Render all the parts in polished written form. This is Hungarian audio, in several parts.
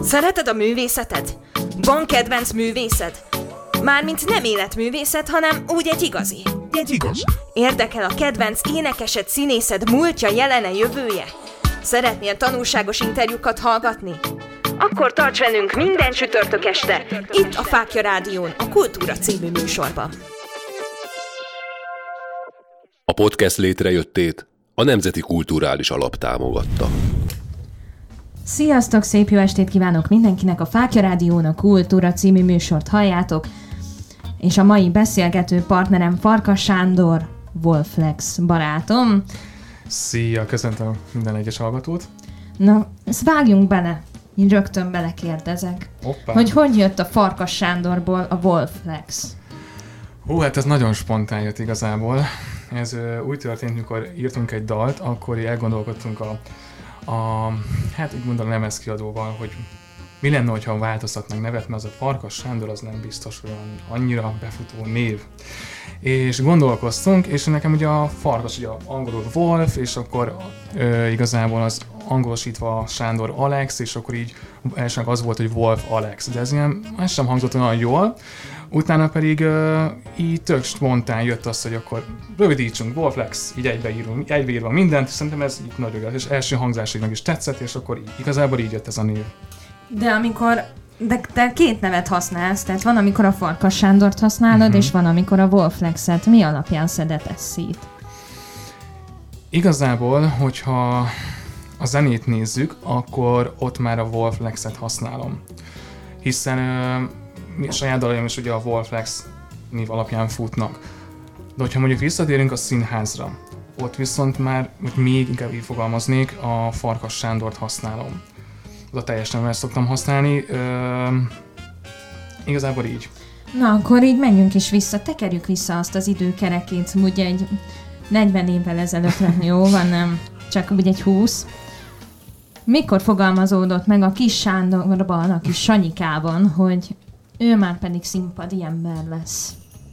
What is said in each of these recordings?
Szereted a művészetet? Van kedvenc művészed? Mármint nem életművészet, hanem úgy egy igazi. Érdekel a kedvenc énekesed, színészed múltja, jelene, jövője? Szeretnél tanulságos interjúkat hallgatni? Akkor tarts velünk minden csütörtök este, itt a Fáklya Rádión, a Kultúra című műsorban. A podcast létrejöttét a Nemzeti Kulturális Alap támogatta. Sziasztok, szép jó estét kívánok mindenkinek! A Fáklya Rádión a Kultúra című műsort halljátok, és a mai beszélgető partnerem Farkas Sándor, Wolflex barátom. Szia, köszöntöm minden egyes hallgatót. Na, ezt vágjunk bele, így rögtön belekérdezek. Hoppá. Hogy jött a Farkas Sándorból a Wolflex? Hát ez nagyon spontán jött igazából. Ez úgy történt, mikor írtunk egy dalt, akkor elgondolkodtunk hát úgy mondom, lemezkiadóval, hogy mi lenne, ha változtatnánk nevet, mert az a Farkas Sándor az nem biztos, hogy annyira befutó név. És gondolkoztunk, és nekem ugye a Farkas, ugye angolul Wolf, és akkor igazából az angolosítva Sándor Alex, és akkor így elsőnek az volt, hogy Wolf Alex, de ez sem hangzott olyan jól. Utána pedig így tök spontán jött az, hogy akkor rövidítsünk, Wolflex, így egybeírva mindent, és szerintem ez így nagyon jó, és első hangzásig meg is tetszett, és akkor igazából így jött ez a név. De te két nevet használsz, tehát van, amikor a Farkas Sándort használod, és van, amikor a Wolflexet. Mi alapján szedett ezt szét? Igazából, hogyha a zenét nézzük, akkor ott már a Wolflexet használom. Hiszen saját dalaim is ugye a Wolflex név alapján futnak. De hogyha mondjuk visszatérünk a színházra, ott viszont már, hogy még inkább így fogalmaznék, a Farkas Sándort használom. Az a teljes nevet szoktam használni, igazából így. Na, akkor így menjünk is vissza, tekerjük vissza azt az időkerekét, ugye egy 40 évvel ezelőttre, jó van, nem, csak ugye egy 20. Mikor fogalmazódott meg a kis Sándorban, a kis Sanyikában, hogy ő már pedig színpadi ember lesz?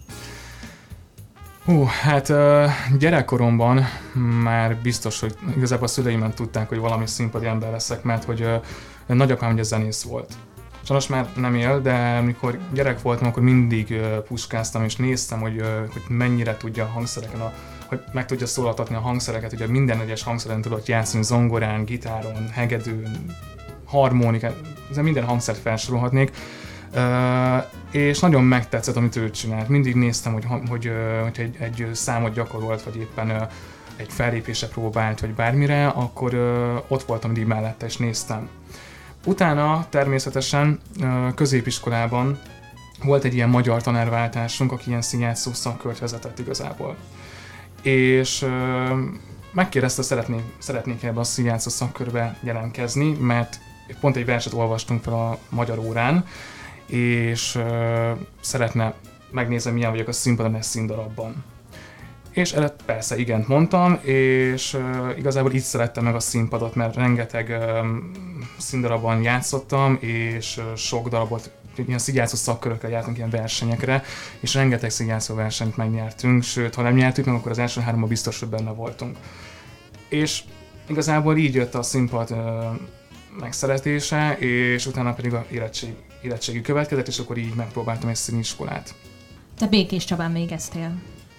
Hát gyerekkoromban már biztos, hogy igazából a szüleimen tudták, hogy valami színpadi ember leszek, mert hogy nagyapám ugye zenész volt. Sajnos már nem él, de amikor gyerek voltam, akkor mindig puskáztam és néztem, hogy mennyire tudja a hangszereken, hogy meg tudja szólaltatni a hangszereket, ugye minden egyes hangszeren tudott játszani, zongorán, gitáron, hegedűn, harmonikán, minden hangszert felsorolhatnék. És nagyon megtetszett, amit ő csinált. Mindig néztem, hogy egy számot gyakorolt, vagy éppen egy fellépésre próbált, vagy bármire, akkor ott voltam mindig mellette, és néztem. Utána természetesen középiskolában volt egy ilyen magyar tanárváltásunk, aki ilyen színjátszó szakkört vezetett igazából. És megkérdezte, szeretnék ebbe a színjátszó szakkörbe jelentkezni, mert pont egy verset olvastunk fel a magyar órán, és szeretne megnézni, milyen vagyok a színpadon egy színdarabban. És persze igent mondtam, és igazából így szerettem meg a színpadot, mert rengeteg színdarabban játszottam, és sok darabot, ilyen színjátszó szakkörökre jártunk, ilyen versenyekre, és rengeteg színjátszó versenyt megnyertünk, sőt, ha nem nyertük meg, akkor az első 3-ban biztos, hogy benne voltunk. És igazából így jött a színpad megszeretése, és utána pedig a érettségi következett, és akkor így megpróbáltam egy színiskolát. Te Békés Csabán végeztél?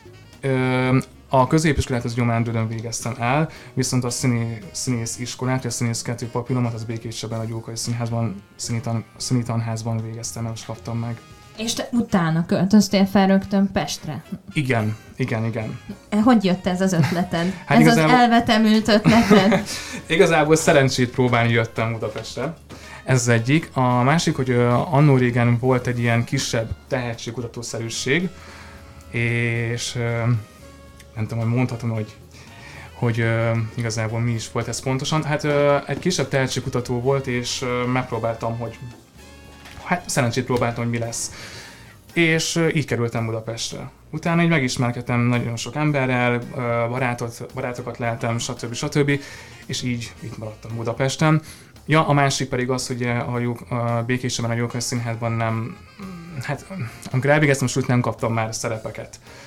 A középiskolát az Gyomán-Dödön végeztem el, viszont a színész iskolát, a színész 2 papíromat az Békés Csabán a Gyókai Színházban, színitanházban végeztem el, és kaptam meg. És te utána költöztél fel rögtön Pestre? Igen. Hogy jött ez az ötleted? Hát ez igazából... az elvetemült ötleted? Igazából szerencsét próbálni jöttem Budapestre. Ez az egyik. A másik, hogy annó régen volt egy ilyen kisebb tehetségkutatószerűség, és nem tudom, hogy mondhatom, hogy igazából mi is volt ez pontosan. Hát egy kisebb tehetségkutató volt, és megpróbáltam, szerencsét próbáltam, hogy mi lesz. És így kerültem Budapestre. Utána így megismerkedtem nagyon sok emberrel, barátokat leltem, stb. És így itt maradtam Budapesten. Ja, a másik pedig az, hogy a Békés Csabán a Jókai Színházban nem, hát amikor elvégeztem, most nem kaptam már szerepeket.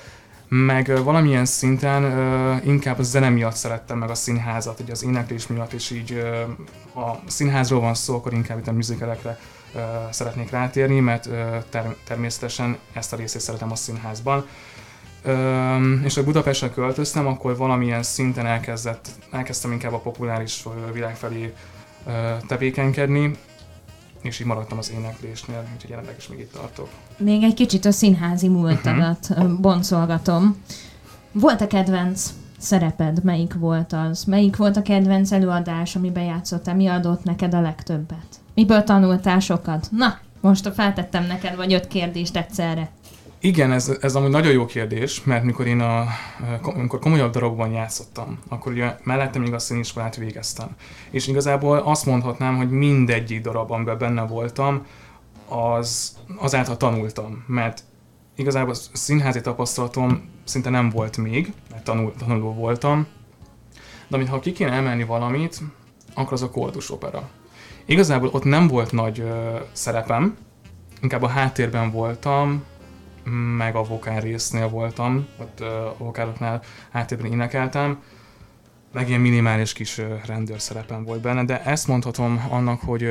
meg valamilyen szinten inkább a zene miatt szerettem meg a színházat, ugye az éneklés miatt, és így ha színházról van szó, akkor inkább itt a musicalekre szeretnék rátérni, mert természetesen ezt a részét szeretem a színházban. És ha Budapestre költöztem, akkor valamilyen szinten elkezdtem inkább a populáris világ felé tevékenykedni, és így maradtam az éneklésnél, úgyhogy jelenleg is még itt tartok. Még egy kicsit a színházi múltadat boncolgatom. Volt-e kedvenc szereped? Melyik volt az? Melyik volt a kedvenc előadás, amiben játszottál? Mi adott neked a legtöbbet? Miből tanultál sokat? Na, most feltettem neked vagy 5 kérdést egyszerre. Igen, ez amúgy nagyon jó kérdés, mert amikor én amikor komolyabb darabban játszottam, akkor ugye mellettem még a színiskolát végeztem. És igazából azt mondhatnám, hogy mindegyik darab, amiben benne voltam, azáltal tanultam, mert igazából a színházi tapasztalatom szinte nem volt még, mert tanuló voltam, de ha ki kéne emelni valamit, akkor az a koldus opera. Igazából ott nem volt nagy szerepem, inkább a háttérben voltam, meg a vokál résznél voltam, ott a vokáloknál háttérben énekeltem, meg ilyen minimális kis rendőr szerepem volt benne, de ezt mondhatom annak, hogy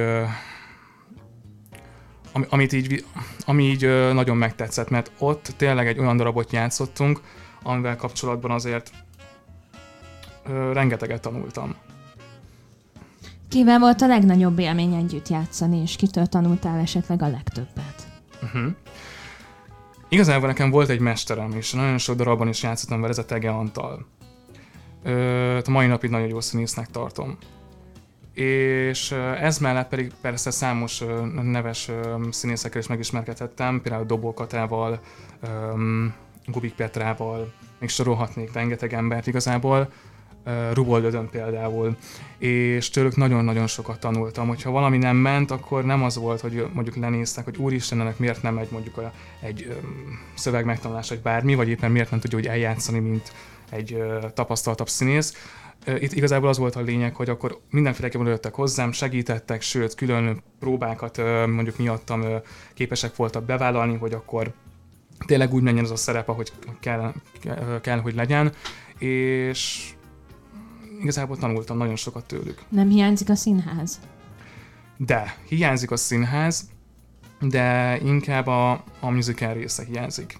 ami így nagyon megtetszett, mert ott tényleg egy olyan darabot játszottunk, amivel kapcsolatban azért rengeteget tanultam. Kivel volt a legnagyobb élmény együtt játszani, és kitől tanultál esetleg a legtöbbet? Igazából nekem volt egy mesterem, és nagyon sok darabban is játszottam vele, ez a Tege Antal. A mai napig nagyon jó színésznek tartom. És ez mellett pedig persze számos neves színészekkel is megismerkedhettem, például Dobó Katával, Gubik Petrával, még sorolhatnék rengeteg embert igazából, Ruboldödön például, és tőlük nagyon-nagyon sokat tanultam. Hogyha valami nem ment, akkor nem az volt, hogy mondjuk lenéztek, hogy úristen, ennek miért nem megy mondjuk egy szöveg megtanulás, vagy bármi, vagy éppen miért nem tudja úgy eljátszani, mint egy tapasztaltabb színész. Itt igazából az volt a lényeg, hogy akkor mindenféleképpen jöttek hozzám, segítettek, sőt, külön próbákat mondjuk miattam képesek voltak bevállalni, hogy akkor tényleg úgy menjen az a szerep, ahogy kell, hogy legyen, és igazából tanultam nagyon sokat tőlük. Nem hiányzik a színház? De, hiányzik a színház, de inkább a musical része hiányzik.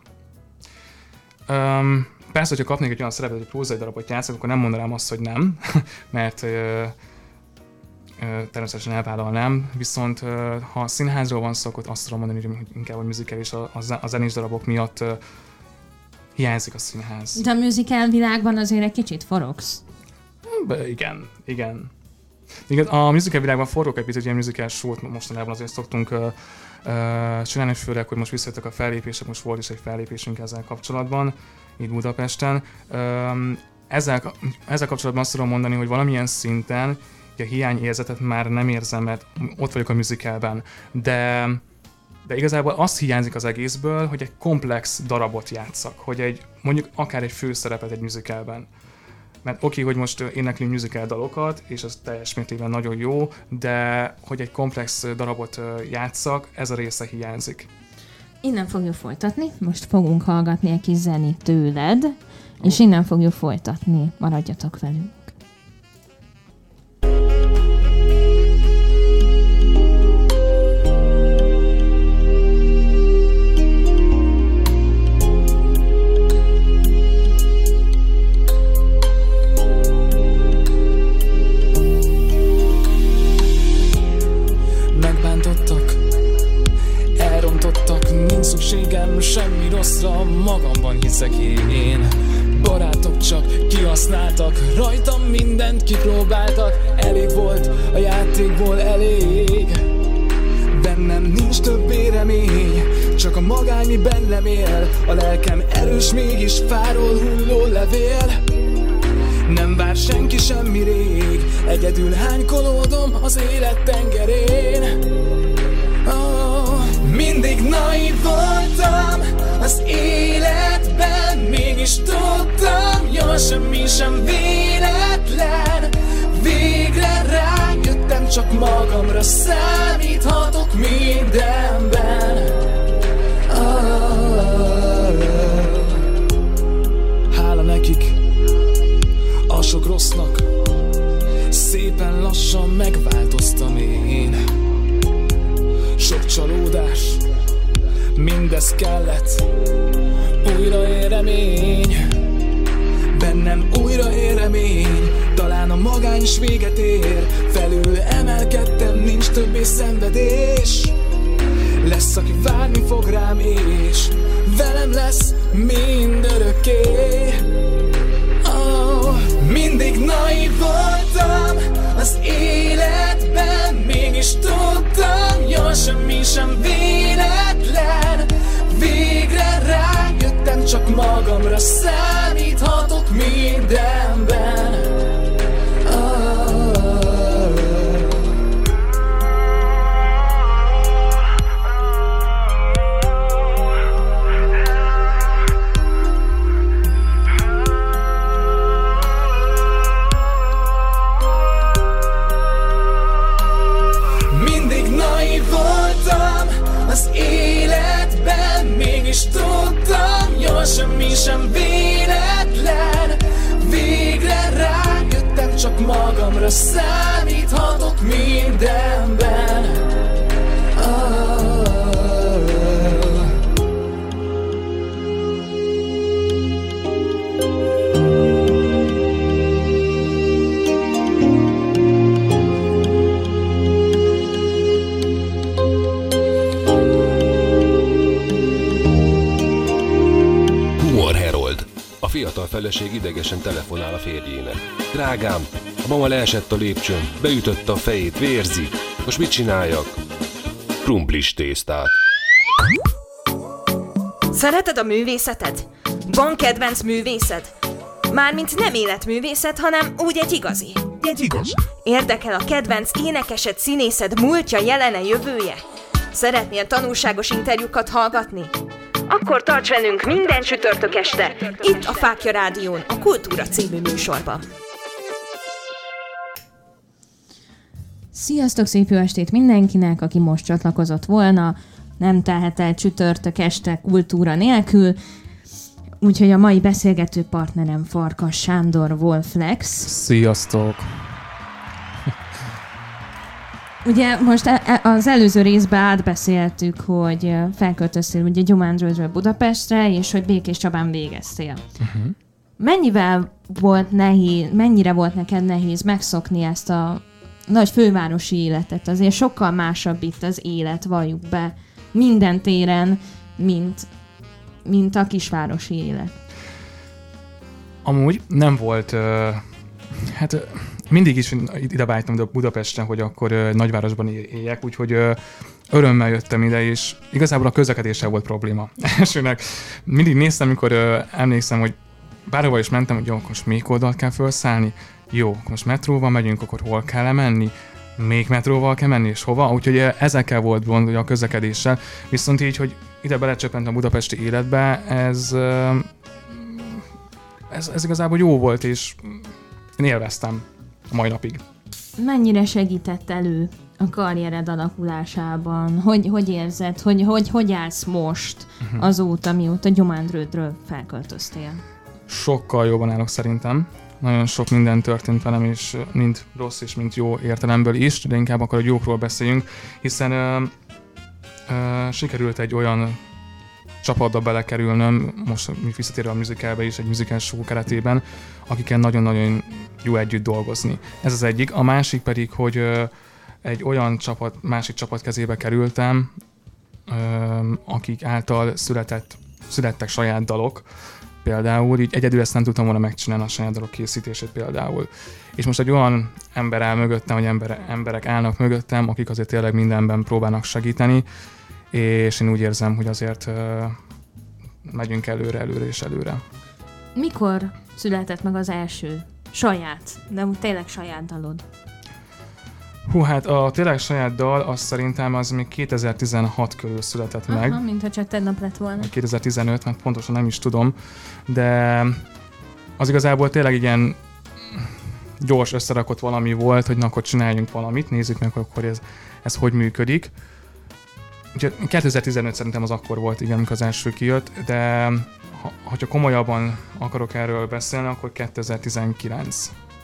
Persze, hogyha kapnék egy olyan szerepet, hogy prózai darabot játszok, akkor nem mondanám azt, hogy nem, mert természetesen elvállalnám, viszont ha a színházról van szó, akkor azt tudom mondani, hogy inkább a musical és a zenés darabok miatt hiányzik a színház. De a musical világban azért egy kicsit forogsz. Igen. A musical világban forrok egy picit, ilyen musical show-t mostanában azért szoktunk csinálni, főleg, hogy most visszajöttek a fellépések, most volt is egy fellépésünk ezzel kapcsolatban, itt Budapesten. Ezzel kapcsolatban azt tudom mondani, hogy valamilyen szinten a hiányérzetet már nem érzem, mert ott vagyok a musicalben, de igazából azt hiányzik az egészből, hogy egy komplex darabot játszak, hogy mondjuk akár egy főszerepet egy musicalben. Mert oké, hogy most éneklünk musical dalokat, és az teljes mértékben nagyon jó, de hogy egy komplex darabot játszak, ez a része hiányzik. Innen fogjuk folytatni, most fogunk hallgatni egy kis zenét tőled, és innen fogjuk folytatni. Maradjatok velünk. Semmi rosszra, magamban hiszek én. Barátok csak kihasználtak, rajtam mindent kipróbáltak. Elég volt a játékból, elég. Bennem nincs többé remény, csak a magány, mi bennem él. A lelkem erős, mégis fáról hulló levél. Nem vár senki semmi rég, egyedül hánykolódom az élet tengerén. Mindig naív voltam az életben, mégis tudtam, jól semmi sem véletlen. Végre rájöttem, csak magamra számíthatok mindenben. rossznak. Szépen lassan megváltoztam én. Sok csalódás, mindez kellett. Újra ér remény, bennem újra ér remény. Talán a magány is véget ér. Felül emelkedtem, nincs többé szenvedés. Lesz, aki várni fog rám, és velem lesz mindörökké. Oh, mindig naív voltam az életben, mégis tudtam, jól semmi sem véletlen. Végre rájöttem, csak magamra számíthatok mindenben. Az életben mégis tudtam, jól semmi sem véletlen. Végre rájöttem, csak magamra számíthatok mindenben. A fiatal feleség idegesen telefonál a férjének. Drágám, a mama leesett a lépcsőn, beütötte a fejét, vérzik. Most mit csináljak? Krumplis tésztát. Szereted a művészetet? Van kedvenc művészed? Mármint nem életművészet, hanem úgy egy igazi. Érdekel a kedvenc énekesed, színészed múltja, jelene, jövője? Szeretnél tanulságos interjúkat hallgatni? Akkor tarts velünk minden csütörtök este, itt a Fáklya Rádión, a Kultúra című műsorban. Sziasztok, szép jó estét mindenkinek, aki most csatlakozott volna. Nem telhet el csütörtök este kultúra nélkül. Úgyhogy a mai beszélgető partnerem Farkas Sándor Wolflex. Sziasztok! Ugye most az előző részben átbeszéltük, hogy felköltöztél ugye Gyomándzsődről Budapestre, és hogy Békés Csabán végeztél. Mennyire volt neked nehéz megszokni ezt a nagy fővárosi életet? Azért sokkal másabb itt az élet, valljuk be, minden téren, mint a kisvárosi élet. Amúgy nem volt... mindig is ide vágytam Budapestre, hogy akkor nagyvárosban éljek, úgyhogy örömmel jöttem ide, és igazából a közlekedéssel volt probléma. Elsőnek mindig néztem, amikor emlékszem, hogy bárhova is mentem, hogy jó, akkor most még oldalt kell felszállni, jó, akkor most metróval megyünk, akkor hol kell menni, még metróval kell menni, és hova, úgyhogy ezekkel volt gond a közlekedéssel, viszont így, hogy ide belecsöppent a budapesti életbe, ez igazából jó volt, és én élveztem a mai napig. Mennyire segített elő a karriered alakulásában? Hogy érzed? Hogy állsz most azóta, mióta Gyomándrődről felköltöztél? Sokkal jobban állok szerintem. Nagyon sok minden történt velem, és mind rossz és mind jó értelemből is, de inkább akkor a jókról beszéljünk, hiszen sikerült egy olyan csapatba belekerülnöm, most visszatérve a musicalbe is, egy musical show keretében, akikkel nagyon-nagyon jó együtt dolgozni. Ez az egyik. A másik pedig, hogy másik csapat kezébe kerültem, akik által születtek saját dalok, például, így egyedül ezt nem tudtam volna megcsinálni, a saját dalok készítését például. És most egy olyan ember áll mögöttem, vagy emberek állnak mögöttem, akik azért tényleg mindenben próbálnak segíteni, és én úgy érzem, hogy azért megyünk előre és előre. Mikor született meg az első de tényleg saját dalod? Hát a tényleg saját dal, azt szerintem az még 2016 körül született meg. Mintha csak tegnap lett volna. 2015, mert pontosan nem is tudom, de az igazából tényleg ilyen gyors összerakott valami volt, hogy na, akkor csináljunk valamit, nézzük meg, hogy akkor ez hogy működik. Úgyhogy 2015 szerintem az akkor volt, igen, amikor az első kijött, de ha komolyabban akarok erről beszélni, akkor 2019.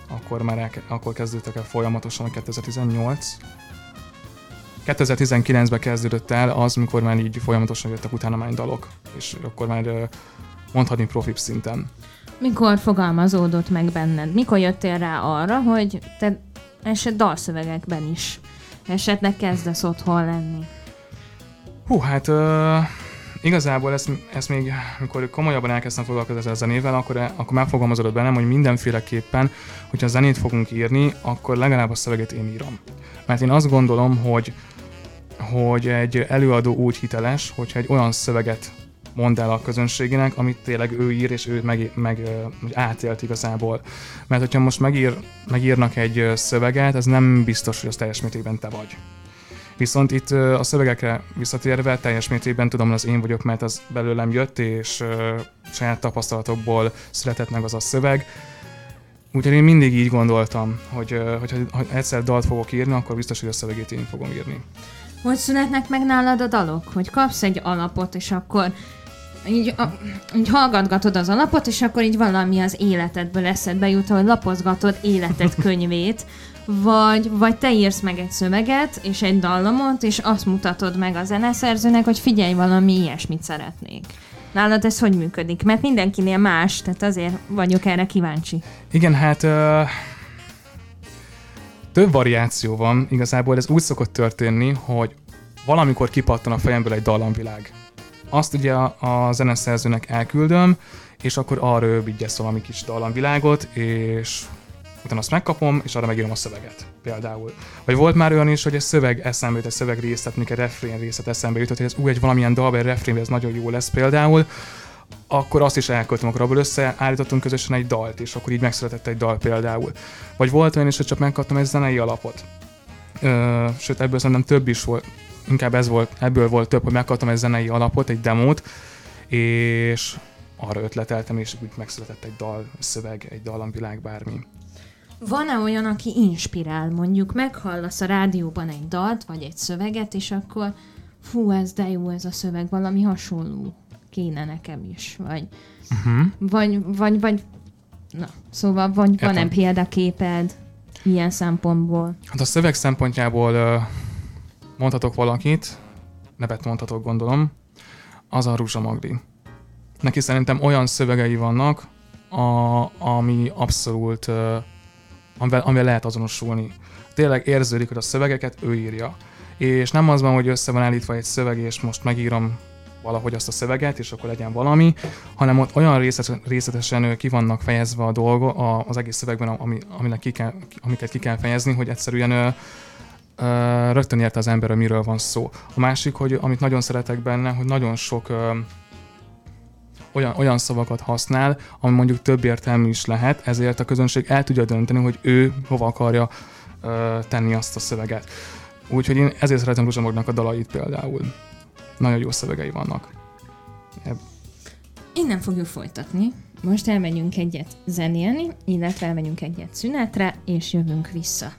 akkor kezdődtek el folyamatosan a 2018. 2019-ben kezdődött el az, mikor már így folyamatosan jöttek utána már dalok, és akkor már mondhatni profibb szinten. Mikor fogalmazódott meg benned? Mikor jöttél rá arra, hogy te dalszövegekben is esetleg kezdesz otthon lenni? Hát igazából ezt még, amikor komolyabban elkezdtem foglalkozni a zenével, akkor megfogalmazódott bennem, hogy mindenféleképpen, hogyha zenét fogunk írni, akkor legalább a szöveget én írom. Mert én azt gondolom, hogy egy előadó úgy hiteles, hogyha egy olyan szöveget mond el a közönségének, amit tényleg ő ír, és ő meg átélt igazából. Mert hogyha most megírnak egy szöveget, ez nem biztos, hogy az teljes mértékben te vagy. Viszont itt a szövegekre visszatérve teljes mértékben tudom, hogy az én vagyok, mert az belőlem jött, és saját tapasztalatokból született meg az a szöveg. Úgyhogy én mindig így gondoltam, hogy ha egyszer dalt fogok írni, akkor biztos, hogy a szövegét én fogom írni. Hogy születnek meg nálad a dalok? Hogy kapsz egy alapot, és akkor így hallgatgatod az alapot, és akkor így valami az életedből eszedbe jut, hogy lapozgatod életed könyvét, vagy te írsz meg egy szöveget, és egy dallamot, és azt mutatod meg a zeneszerzőnek, hogy figyelj, valami ilyesmit szeretnék. Nálad ez hogy működik? Mert mindenkinél más, tehát azért vagyok erre kíváncsi. Igen, hát több variáció van. Igazából ez úgy szokott történni, hogy valamikor kipattan a fejemből egy dallamvilág. Azt ugye a zeneszerzőnek elküldöm, és akkor arra ő vigyesz valami kis dallamvilágot, és utána azt megkapom, és arra megírom a szöveget például. Vagy volt már olyan is, hogy egy szöveg eszembe jut, egy szöveg részlet, egy refrén részlet eszembe jutott, hogy ez egy valamilyen dalban, egy refrénben ez nagyon jó lesz például, akkor azt is elköltöm, akkor abból összeállítottunk közösen egy dalt, és akkor így megszületett egy dal például. Vagy volt olyan is, hogy csak megkaptam egy zenei alapot. Sőt, ebből szerintem több is volt, inkább ebből volt több, hogy megkaptam egy zenei alapot, egy demót, és arra ötleteltem, és úgy megszületett egy dal, egy szöveg, egy dallamvilág, bármi. Van-e olyan, aki inspirál, mondjuk meghallasz a rádióban egy dalt, vagy egy szöveget, és akkor fú, ez de jó ez a szöveg, valami hasonló kéne nekem is, vagy na, szóval van-e példaképed ilyen szempontból? Hát a szöveg szempontjából mondhatok valakit, nevet mondhatok gondolom, az a Ruzsa Magdi. Neki szerintem olyan szövegei vannak, ami abszolút amivel lehet azonosulni. Tényleg érződik, hogy a szövegeket ő írja. És nem az van, hogy össze van állítva egy szöveg, és most megírom valahogy azt a szöveget, és akkor legyen valami, hanem ott olyan részletesen ki vannak fejezve a dolgok az egész szövegben, amiket ki kell fejezni, hogy egyszerűen rögtön érte az ember, hogy miről van szó. A másik, hogy amit nagyon szeretek benne, hogy nagyon sok olyan szavakat használ, ami mondjuk több értelmű is lehet, ezért a közönség el tudja dönteni, hogy ő hova akarja tenni azt a szöveget. Úgyhogy én ezért szeretem Ruzsa Magdinak a dalait például. Nagyon jó szövegei vannak. Innen fogjuk folytatni. Most elmegyünk egyet zenélni, illetve elmegyünk egyet szünetre, és jövünk vissza.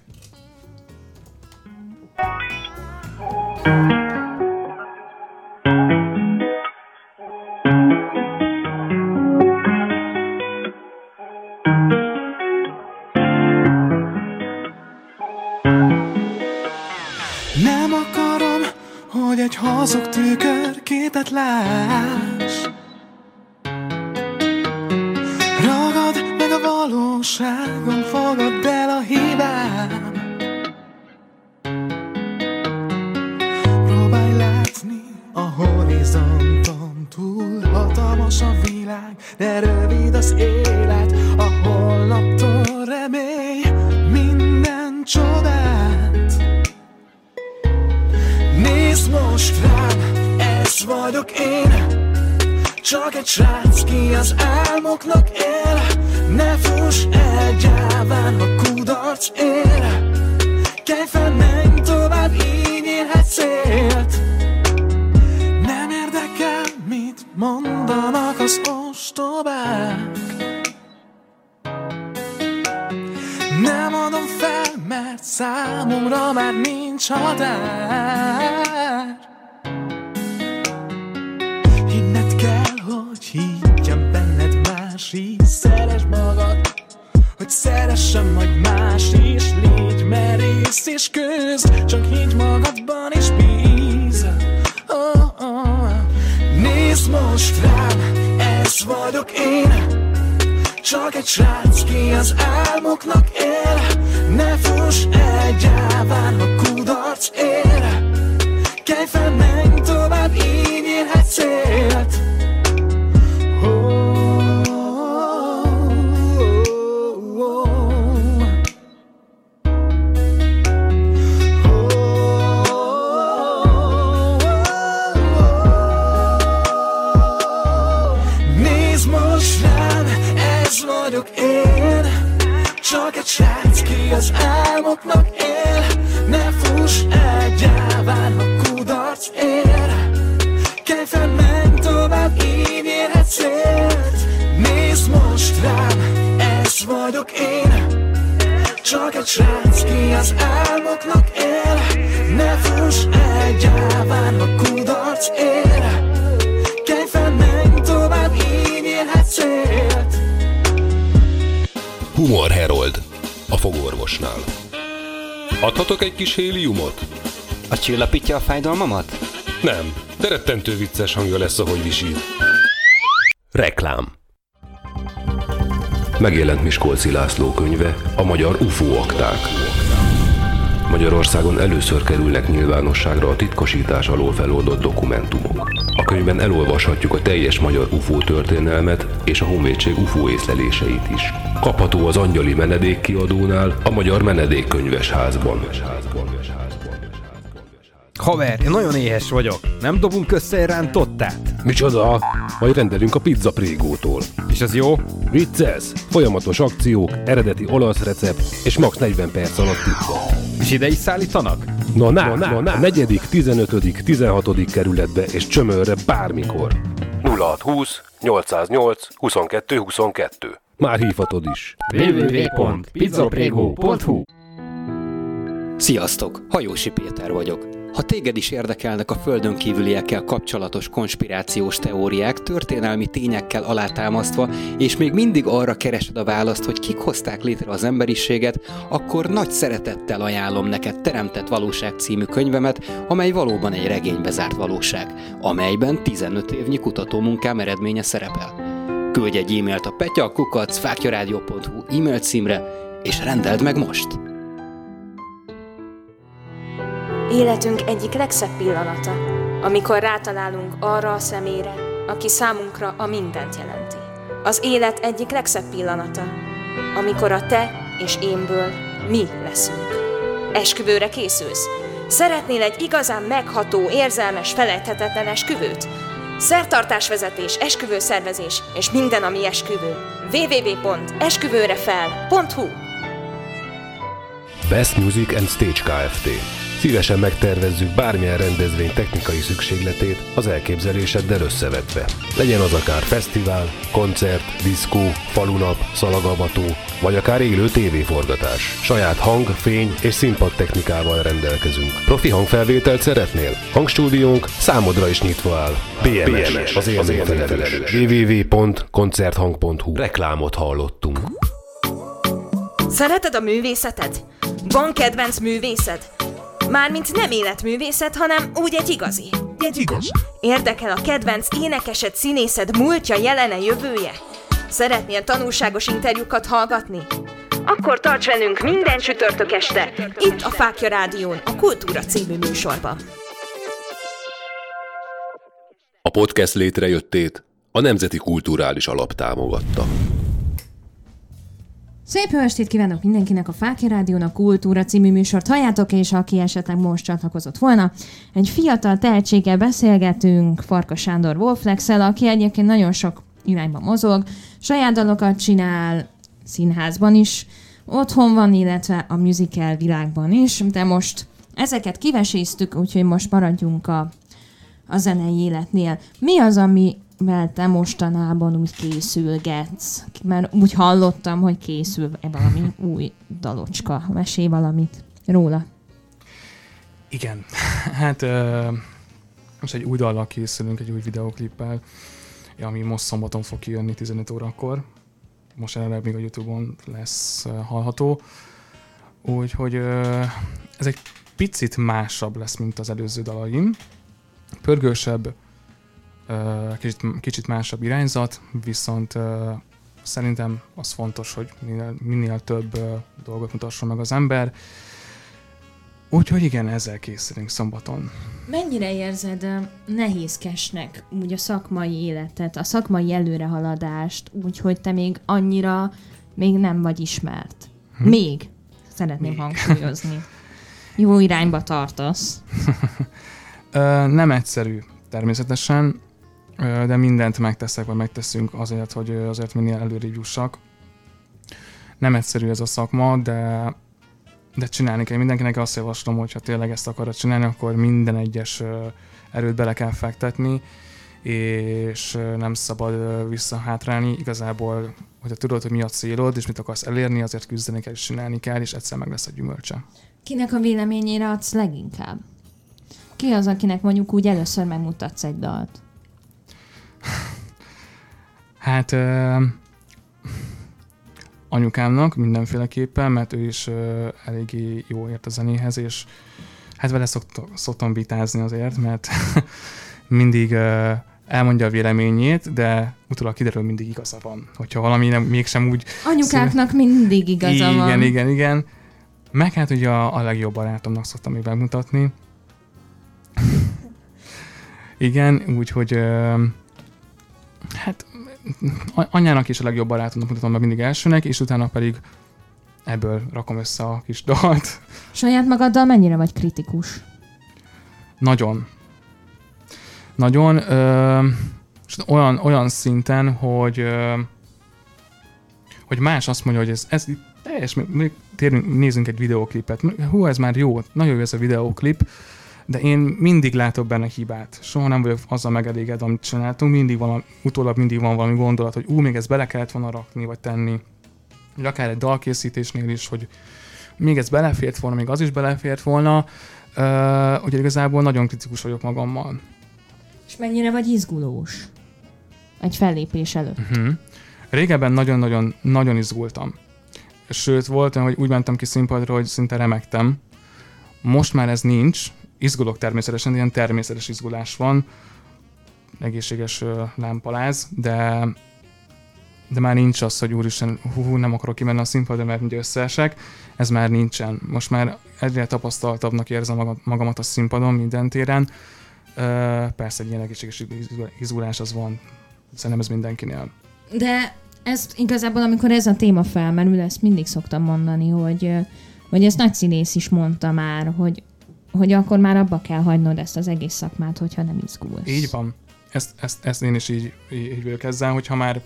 Nem akarom, hogy egy hazug tükörképet láss. Ragad meg a valóságon, fogadd el a hibám. Próbálj látni a horizonton túl. Hatalmas a világ, de rövid az élet. A holnaptól remélj minden csodát. Nézd most rám, ez vagyok én. Csak egy srác, ki az álmoknak él. Ne fuss el gyáván, ha kudarc ér. Kelj fel, menj tovább, így érhetsz célt. Nem érdekel, mit mondanak az ostobák. Nem adom fel, mert számomra már nincs határ. Hinned kell, hogy higgyem benned más, így szeresd magad, hogy szeressem, vagy más is. Légy merész és köz, csak higgy magadban és bíz. Nézd most rám, ez vagyok én, csak egy srác, ki az álmoknak él. Ne fuss el gyáván, ha kudarc ér. Kelj fel, menj tovább, így érhetsz célt. Nézd most rám, ez vagyok én, csak egy srác, ki az álmoknak él. Ne fuss el gyáván, ha kudarc ér. Kelj fel, menj tovább, így érhetsz célt. Nézd most rám, ez vagyok én, csak egy srác, ki az álmoknak él. Ne fuss el gyáván, ha kudarc ér. Kelj fel, menj tovább, így érhetsz célt. Humor Herold, a fogorvosnál. Adhatok egy kis héliumot? A csillapítja a fájdalmamat? Nem, de rettentő vicces hangja lesz, ahogy visít. Reklám. Megjelent Miskolci László könyve, a magyar UFO akták. Magyarországon először kerülnek nyilvánosságra a titkosítás alól feloldott dokumentumok. A könyvben elolvashatjuk a teljes magyar UFO történelmet és a honvédség UFO észleléseit is. Kapható az Angyali Menedék kiadónál, a Magyar Menedékkönyvesházban. Haver, én nagyon éhes vagyok. Nem dobunk össze egy rántottát? Micsoda? Majd rendelünk a Pizza Prégótól. És az jó? Vicces! Folyamatos akciók, eredeti olasz recept és max 40 perc alatt pizza. És ide is szállítanak? Na, a 4., 15., 16. kerületbe és Csömörre bármikor. 0620 808 22 22. Már hívhatod is. www.pizzaprego.hu. Sziasztok, Hajósi Péter vagyok. Ha téged is érdekelnek a földön kívüliekkel kapcsolatos konspirációs teóriák, történelmi tényekkel alátámasztva, és még mindig arra keresed a választ, hogy kik hozták létre az emberiséget, akkor nagy szeretettel ajánlom neked Teremtett Valóság című könyvemet, amely valóban egy regénybe zárt valóság, amelyben 15 évnyi kutatómunkám eredménye szerepel. Küldj egy e-mailt a petya@fakjaradio.hu e-mail címre, és rendeld meg most! Életünk egyik legszebb pillanata, amikor rátalálunk arra a személyre, aki számunkra a mindent jelenti. Az élet egyik legszebb pillanata, amikor a te és énből mi leszünk. Esküvőre készülsz? Szeretnél egy igazán megható, érzelmes, felejthetetlen esküvőt? Szertartásvezetés, esküvőszervezés és minden, ami esküvő. www.esküvőrefel.hu. Best Music and Stage Kft. Szívesen megtervezzük bármilyen rendezvény technikai szükségletét az elképzeléseddel összevetve. Legyen az akár fesztivál, koncert, diszkó, falunap, szalagavató, vagy akár élő tévéforgatás. Saját hang, fény és színpad technikával rendelkezünk. Profi hangfelvételt szeretnél? Hangstúdiónk számodra is nyitva áll. BMS, az élményfelelős. www.koncerthang.hu. Reklámot hallottunk. Szereted a művészetet? Van kedvenc művészed? Mármint nem életművészet, hanem úgy egy igazi. Érdekel a kedvenc énekesed, színészed múltja, jelene, jövője? Szeretnél tanulságos interjúkat hallgatni? Akkor tarts velünk minden csütörtök este, itt a Fáklya Rádión, a Kultúra című műsorban. A podcast létrejöttét a Nemzeti Kulturális Alap támogatta. Szép jó estét kívánok mindenkinek, a Fáklya Rádión a Kultúra című műsort halljátok, és aki esetleg most csatlakozott volna, egy fiatal tehetséggel beszélgetünk, Farkas Sándor Wolflex-el, aki egyébként nagyon sok irányba mozog, saját dalokat csinál, színházban is, otthon van, illetve a musical világban is, de most ezeket kiveséztük, úgyhogy most maradjunk a zenei életnél. Mi az, amivel te mostanában úgy készülgetsz? Mert úgy hallottam, hogy készül valami új dalocska. Mesélj valamit róla. Igen, hát most egy új dallal készülünk, egy új videóklippel, ami most szombaton fog kijönni 15 órakor. most jelenleg még a YouTube-on lesz hallható. Úgyhogy ez egy picit másabb lesz, mint az előző dalaim. Pörgősebb, kicsit másabb irányzat, viszont szerintem az fontos, hogy minél több dolgot mutasson meg az ember. Úgyhogy igen, ezzel készülünk szombaton. Mennyire érzed nehézkesnek úgy a szakmai életet, a szakmai előrehaladást, úgyhogy te még annyira még nem vagy ismert? Még. Szeretném hangsúlyozni. Jó irányba tartasz. Nem egyszerű természetesen, de mindent megteszek, vagy megteszünk azért, hogy azért minél előrébb jussak. Nem egyszerű ez a szakma, de csinálni kell. Mindenkinek azt javaslom, hogy ha tényleg ezt akarod csinálni, akkor minden egyes erőt bele kell fektetni, és nem szabad visszahátrálni. Igazából, hogyha tudod, hogy mi a célod, és mit akarsz elérni, azért küzdeni kell, és csinálni kell, és egyszer meg lesz a gyümölcse. Kinek a véleményére adsz leginkább? Ki az, akinek mondjuk úgy először megmutatsz egy dalt? Hát anyukámnak mindenféleképpen, mert ő is eléggé jó ért a zenéhez, és hát vele szoktam vitázni azért, mert mindig elmondja a véleményét, de utólag kiderül, mindig igaza van. Hogyha valami mégsem úgy... Anyukáknak mindig igaza van. Igen. Meg hát ugye a legjobb barátomnak szoktam még megmutatni. Igen, úgyhogy hát anyának is a legjobb barátomnak mutatom meg mindig elsőnek, és utána pedig ebből rakom össze a kis dalt. Saját magaddal mennyire vagy kritikus? Nagyon. Olyan szinten, hogy más azt mondja, hogy ez teljes, nézzünk egy videóklipet. Hú, ez már jó, nagyon jó ez a videóklip, de én mindig látok benne hibát. Soha nem vagyok azzal megelégedve, amit csináltunk. Utólag mindig van valami gondolat, hogy még ezt bele kellett volna rakni, vagy tenni. Vagy akár egy dalkészítésnél is, hogy még ez belefért volna, még az is belefért volna. Úgyhogy igazából nagyon kritikus vagyok magammal. És mennyire vagy izgulós egy fellépés előtt? Régebben nagyon izgultam. Sőt, volt olyan, hogy úgy mentem ki színpadra, hogy szinte remegtem. Most már ez nincs. Izgulok természetesen, ilyen természetes izgulás van. Egészséges lámpaláz, de már nincs az, hogy úristen, nem akarok kimenni a színpadra, mert mindjárt összeesek. Ez már nincsen. Most már egyre tapasztaltabbnak érzem magamat a színpadon minden téren. Persze egy ilyen egészséges izgulás az van. Szerintem ez mindenkinél. De ezt igazából, amikor ez a téma felmerül, ezt mindig szoktam mondani, hogy ezt nagy színész is mondta már, hogy akkor már abba kell hagynod ezt az egész szakmát, hogyha nem izgulsz. Így van. Ezt én is így vagyok ezzel, hogyha már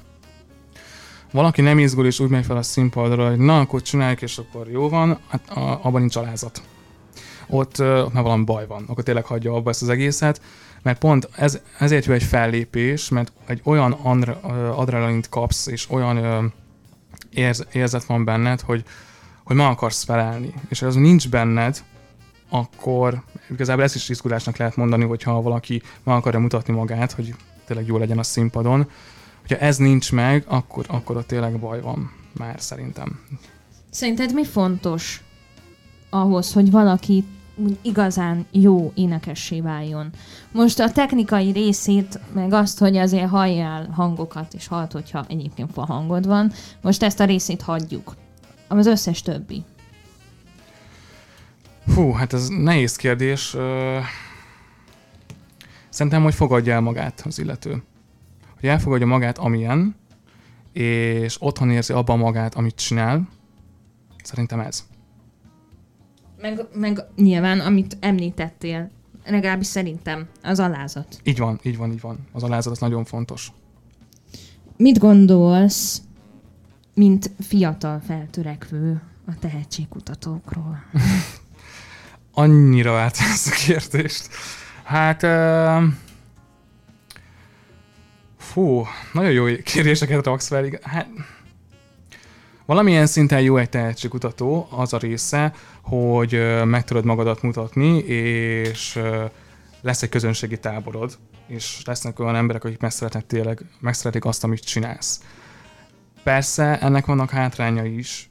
valaki nem izgul és úgy megy fel a színpadra, hogy na, akkor csináljuk, és akkor jó van, hát abban nincs alázat. Ott már valami baj van, akkor tényleg hagyja abba ezt az egészet, mert pont ezért jó egy fellépés, mert egy olyan adrenalint kapsz, és olyan érzet van benned, hogy ma akarsz felállni. És ha az nincs benned, akkor igazából ezt is izgulásnak lehet mondani, hogyha valaki ma akarja mutatni magát, hogy tényleg jó legyen a színpadon. Hogyha ez nincs meg, akkor ott tényleg baj van már szerintem. Szerinted mi fontos ahhoz, hogy valaki úgy igazán jó énekessé váljon? Most a technikai részét, meg azt, hogy azért halljál hangokat, és halld, hogyha egyébként fa hangod van, most ezt a részét hagyjuk. Az összes többi. Hát ez nehéz kérdés. Szerintem, hogy fogadja el magát az illető. Hogy elfogadja magát, amilyen, és otthon érzi abban magát, amit csinál. Szerintem ez. Meg nyilván, amit említettél, legalábbis szerintem, az alázat. Így van. Az alázat az nagyon fontos. Mit gondolsz, mint fiatal feltörekvő a tehetségkutatókról? Annyira változó ezt a kérdést. Hát... nagyon jó kérdéseket raksz fel. Hát, valamilyen szinten jó egy tehetségkutató, az a része, hogy meg tudod magadat mutatni, és lesz egy közönségi táborod, és lesznek olyan emberek, akik meg szeretik azt, amit csinálsz. Persze, ennek vannak hátrányai is.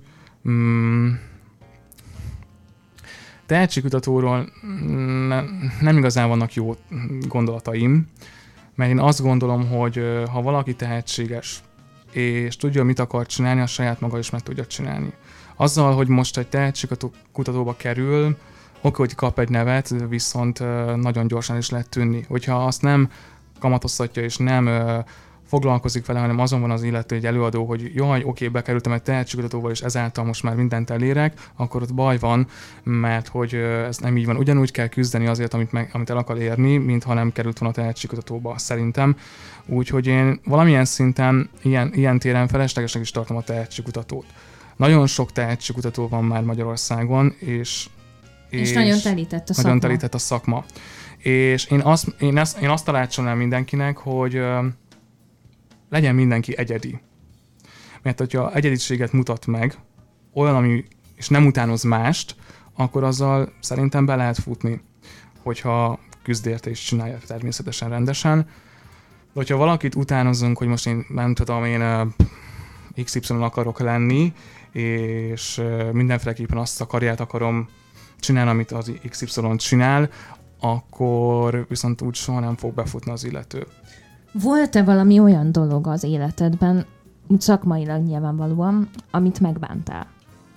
Tehetségkutatóról nem igazán vannak jó gondolataim, mert én azt gondolom, hogy ha valaki tehetséges, és tudja, mit akar csinálni, a saját maga is meg tudja csinálni. Azzal, hogy most egy tehetségkutatóba kerül, hogy kap egy nevet, viszont nagyon gyorsan is lehet tűnni. Hogyha azt nem kamatoztatja, és nem foglalkozik vele, hanem azon van az illető egy előadó, hogy jaj, oké, bekerültem egy tehetségkutatóval, és ezáltal most már mindent elérek, akkor ott baj van, mert hogy ez nem így van. Ugyanúgy kell küzdeni azért, amit el akar érni, mintha nem került volna a tehetségkutatóba, szerintem. Úgyhogy én valamilyen szinten, ilyen téren feleslegesnek is tartom a tehetségkutatót. Nagyon sok tehetségkutató van már Magyarországon, és nagyon telített a szakma. Nagyon telített a szakma. És én azt tanácsolnám mindenkinek, hogy legyen mindenki egyedi. Mert hogyha egyediséget mutat meg, olyan, ami és nem utánoz mást, akkor azzal szerintem be lehet futni, hogyha küzd érte és csinálja természetesen rendesen. De hogyha valakit utánozunk, hogy most én nem tudom, én XY akarok lenni, és mindenféleképpen azt a karriert akarom csinálni, amit az XY csinál, akkor viszont úgy soha nem fog befutni az illető. Volt-e valami olyan dolog az életedben, úgy szakmailag nyilvánvalóan, amit megbántál?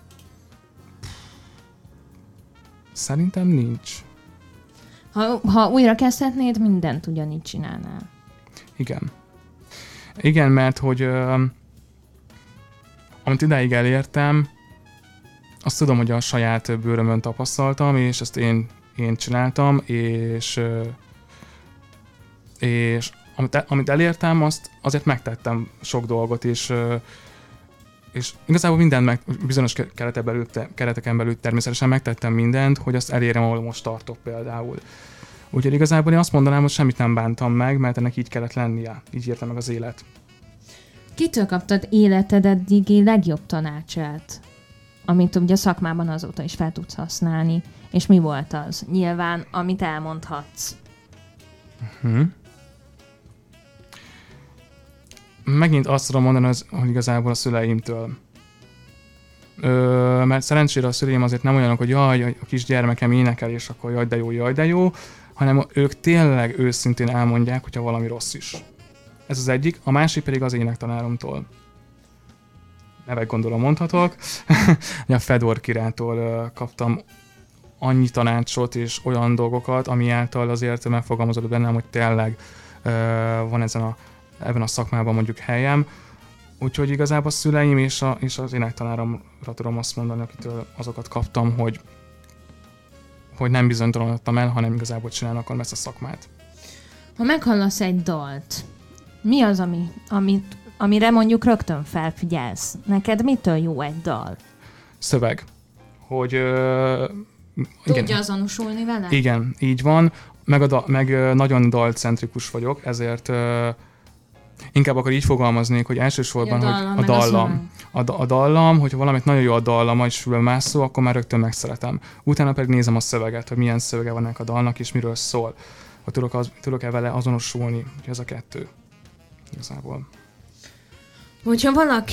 Szerintem nincs. Ha újra kezdhetnéd, mindent ugyanígy csinálnál. Igen, mert hogy amit idáig elértem, azt tudom, hogy a saját bőrömön tapasztaltam, és ezt én csináltam, és amit elértem, azért megtettem sok dolgot, és igazából mindent bizonyos kereteken belül természetesen megtettem mindent, hogy azt elérjem, ahol most tartok például. Úgyhogy igazából én azt mondanám, hogy semmit nem bántam meg, mert ennek így kellett lennie, így érte meg az élet. Kitől kaptad életed eddigi legjobb tanácsát, amit ugye a szakmában azóta is fel tudsz használni, és mi volt az? Nyilván, amit elmondhatsz. Megint azt tudom mondani, hogy igazából a szüleimtől. Mert szerencsére a szüleim azért nem olyanok, hogy jaj, a kisgyermekem énekel, és akkor jaj de jó, hanem ők tényleg őszintén elmondják, hogyha valami rossz is. Ez az egyik, a másik pedig az énektanáromtól. Nevek gondolom mondhatok. A Fedor királtól kaptam annyi tanácsot és olyan dolgokat, ami által azért megfogalmazott bennem, hogy tényleg van ebben a szakmában mondjuk helyem. Úgyhogy igazából a szüleim és az énektanáromra tudom azt mondani, akitől azokat kaptam, hogy nem bizonytalanodtam el, hanem igazából csinálni akarom ezt a szakmát. Ha meghallasz egy dalt, mi az, amire mondjuk rögtön felfigyelsz? Neked mitől jó egy dal? Szöveg. Hogy... Tudja azonosulni vele? Igen, így van. Meg nagyon dalcentrikus vagyok, ezért inkább akkor így fogalmaznék, hogy elsősorban, hogy a dallam, hogyha valamit nagyon jó a dallama és fülbemászó, akkor már rögtön megszeretem. Utána pedig nézem a szöveget, hogy milyen szövege van ennek a dalnak, és miről szól. Hogy tudok-e vele azonosulni, hogy ez a kettő. Igazából. Hogyha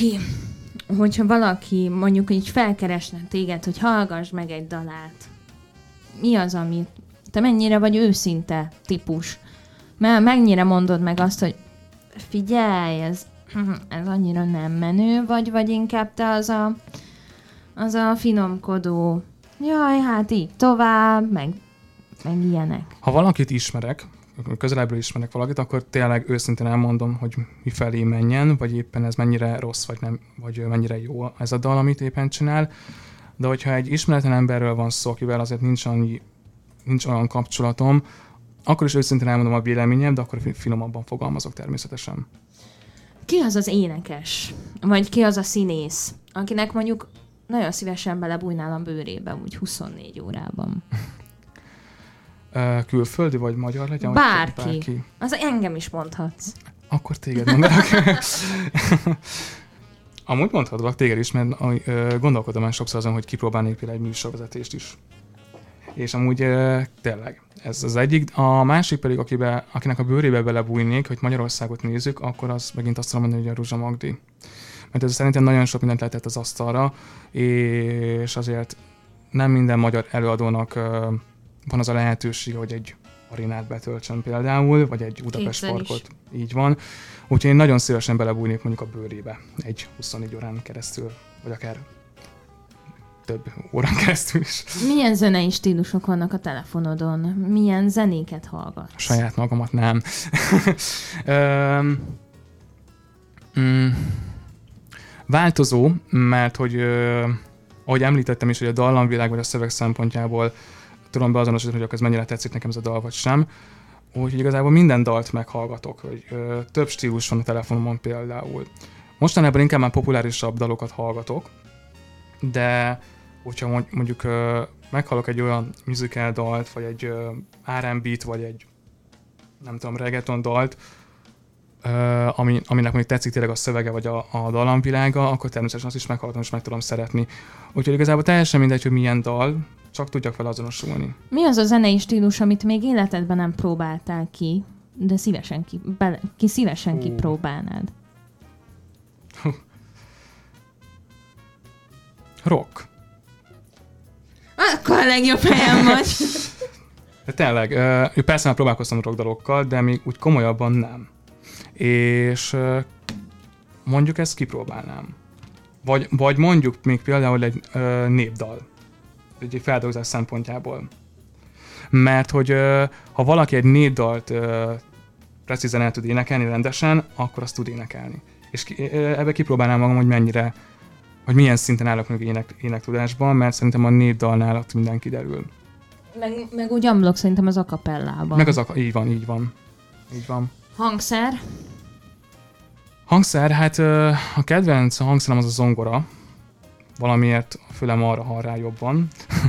valaki mondjuk így felkeresne téged, hogy hallgass meg egy dalát, mi az, amit te mennyire vagy őszinte típus? Mennyire mondod meg azt, hogy figyelj, ez annyira nem menő, vagy inkább te az a finomkodó, jaj, hát így tovább, meg ilyenek. Ha valakit ismerek, közelebbről ismerek valakit, akkor tényleg őszintén elmondom, hogy mifelé menjen, vagy éppen ez mennyire rossz, vagy mennyire jó ez a dal, amit éppen csinál. De hogyha egy ismeretlen emberről van szó, akivel azért nincs olyan kapcsolatom, akkor is őszintén elmondom a véleményem, de akkor finomabban fogalmazok természetesen. Ki az az énekes? Vagy ki az a színész, akinek mondjuk nagyon szívesen belebújnál a bőrébe, úgy 24 órában? Külföldi vagy magyar legyen? Bárki. Az engem is mondhatsz. Akkor téged mondanak. Amúgy mondhatlak téged is, mert gondolkodom már sokszor azon, hogy kipróbálnék például egy műsorvezetést is. És amúgy tényleg, ez az egyik. A másik pedig, akinek a bőrébe belebújnék, hogy Magyarországot nézzük, akkor az megint azt tudom mondani, hogy a Ruzsa Magdi. mert ez szerintem nagyon sok mindent lehetett az asztalra, és azért nem minden magyar előadónak van az a lehetőség, hogy egy arénát betöltsön például, vagy egy Budapest Parkot. Így van. Úgyhogy én nagyon szívesen belebújnék mondjuk a bőrébe egy 24 órán keresztül, vagy akár több órán keresztül is. Milyen zenei stílusok vannak a telefonodon? Milyen zenéket hallgatsz? Saját magamat nem. Változó, mert hogy ahogy említettem is, hogy a dallamvilág vagy a szöveg szempontjából tudom beazonosítani, hogy ez mennyire tetszik nekem ez a dal, vagy sem. Úgyhogy igazából minden dalt meghallgatok, hogy több stílus van a telefonomon például. Mostanában inkább már populárisabb dalokat hallgatok, de hogyha mondjuk meghallok egy olyan musical dalt, vagy egy R&B-t, vagy egy nem tudom, reggaeton dalt, aminek mondjuk tetszik tényleg a szövege, vagy a dallamvilága, akkor természetesen azt is meghallgatom, és meg tudom szeretni. Úgyhogy igazából teljesen mindegy, hogy milyen dal, csak tudjak vele azonosulni. Mi az a zenei stílus, amit még életedben nem próbáltál ki, de szívesen kipróbálnád? Rock. Akkor a legjobb helyen vagy. De tényleg, persze már próbálkoztam rockdalokkal, de még úgy komolyabban nem. És mondjuk ezt kipróbálnám. Vagy mondjuk még például egy népdal. Egy feldolgozás szempontjából. Mert hogy ha valaki egy népdalt precízen el tud énekelni rendesen, akkor azt tud énekelni. És ebbe kipróbálnám magam, hogy mennyire, hogy milyen szinten állok meg énektudásban, mert szerintem a népdalnál ott minden kiderül. Meg úgy amblok szerintem az acapellában. Meg így van. Hangszer, hát a kedvenc hangszerem az a zongora. Valamiért a fülem arra hall rá jobban.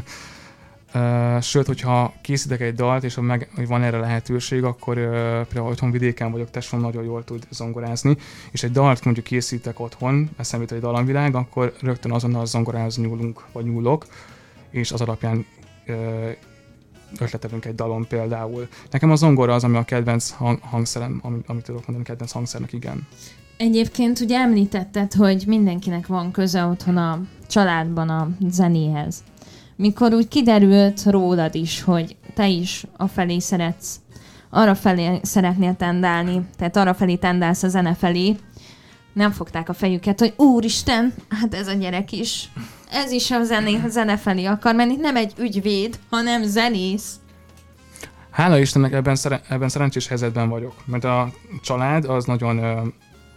Sőt, hogyha készítek egy dalt, és hogy van erre lehetőség, akkor például otthon vidéken vagyok, tesóm nagyon jól tud zongorázni, és egy dalt mondjuk készítek otthon, eszembe jut egy dallamvilág, akkor rögtön azonnal a zongorához nyúlok, és az alapján ötletelünk egy dalon például. Nekem a zongora az, ami a kedvenc hangszerem, amit tudok mondani kedvenc hangszernek, igen. Egyébként ugye említetted, hogy mindenkinek van köze otthon a családban a zenéhez. Mikor úgy kiderült rólad is, hogy te is arra felé szeretnél tendálni, tehát arra felé tendálsz a zene felé, nem fogták a fejüket, hogy úristen, hát ez a gyerek is, ez is a zene felé akar menni, nem egy ügyvéd, hanem zenész. Hála Istennek ebben szerencsés helyzetben vagyok, mert a család az nagyon,